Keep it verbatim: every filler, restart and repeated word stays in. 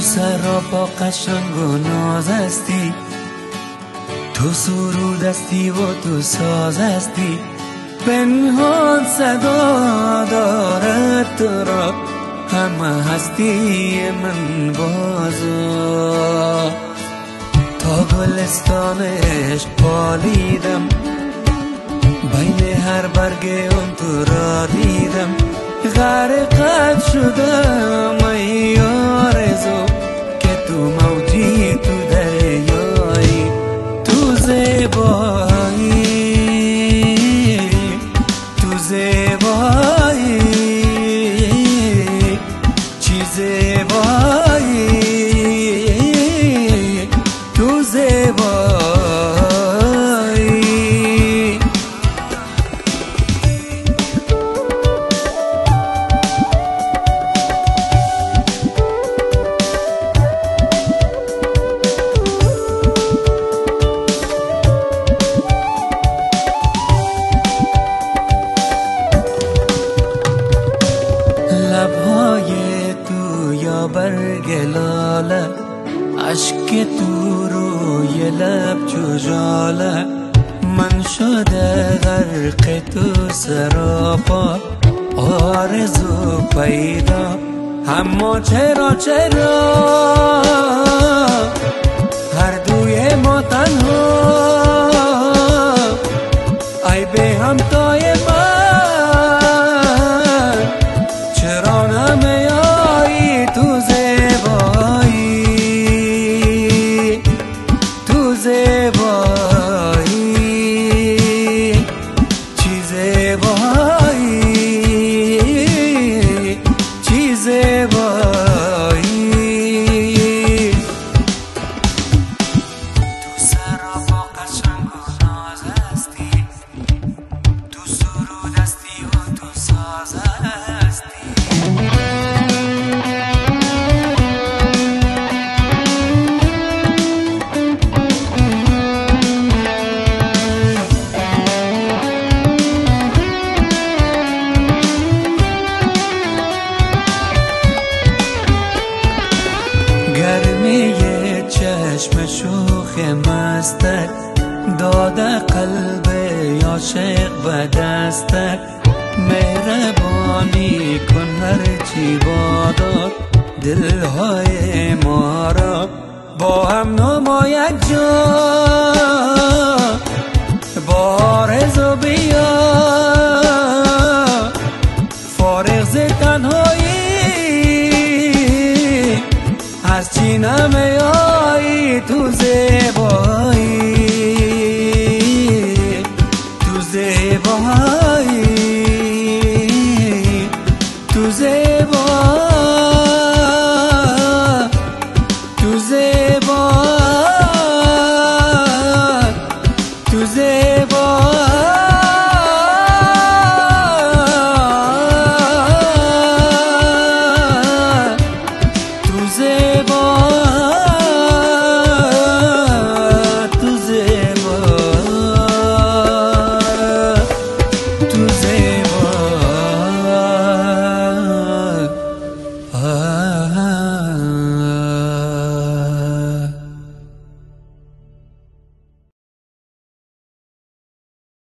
سراپا قشنگ و ناز هستی، تو سرود هستی و تو ساز هستی، پنهان صدا دارد تو را همه هستی من بازو. تا گلستان عشق پالیدم، بین هر برگ اون تو را دیدم، غرقت شدم ای آرزو که تو موجی تو دریایی، تو زیبایی تو زیبایی چی زیبایی تو زیبایی. لبهای تو یا برگ لاله، عشق تو روی لب جوجاله، من شده غرق تو سراپا آرزو پیدا، اما چرا چرا هر دوی ما تنها، ای به همتای من چرا نمیایی، تو زیبایی تو زیبایی چی زیبایی چی زیبایی. تو سراپا قشنگ و ناز هستی، تو سرود هستی و تو ساز هستی. گرمی چشم شوخ مستت داده قلب عاشق به دستت، مهربانی کن هرچی بادا دلهای ما را با هم نماید جا، با آرزو بیا فارغ ز تنهایی، از چی نمیایی، تو زیبایی تو زیبایی تو زیبایی.